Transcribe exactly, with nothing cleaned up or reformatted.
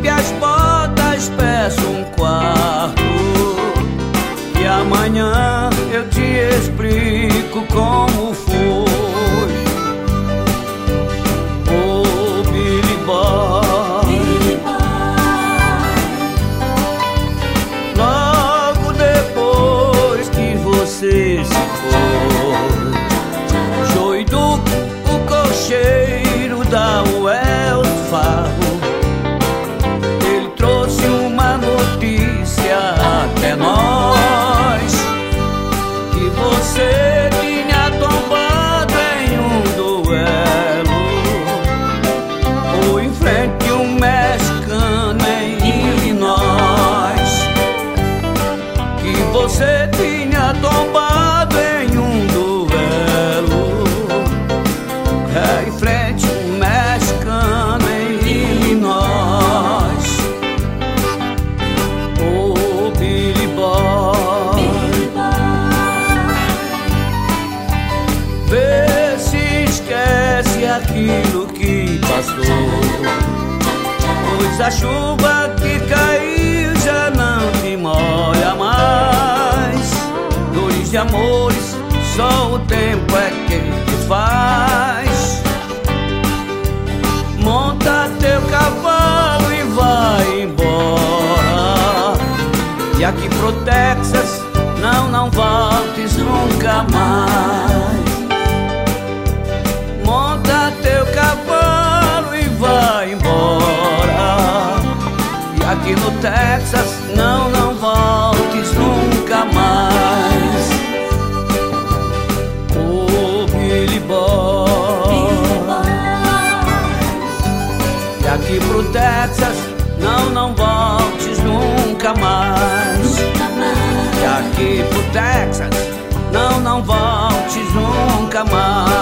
limpe as botas, peço um quarto, e amanhã eu te explico como foi. Oh, Billy Boy, Billy Boy, logo depois que você se foi, Joey Duke, o cocheiro da Wells Fargo, ele trouxe uma notícia até nós, que você tinha tombado em um duelo, ou em frente a um mexicano em Illinois, que você tinha tombado em um duelo, é, em frente a um mexicano em Illinois. Oh, Billy Boy, Billy Boy, vê se esquece aquilo que passou, pois a chuva que caiu já não te molha mais. Dores de amores só o tempo é quem te faz. Monta teu cavalo e vai embora, e aqui pro Texas não, não voltes nunca mais. Monta teu cavalo e vai embora, e aqui no Texas não, não voltes nunca mais. Oh, Billy Boy, Billy Boy, e aqui pro Texas não, não voltes nunca mais. nunca mais. E aqui pro Texas não, não voltes nunca mais.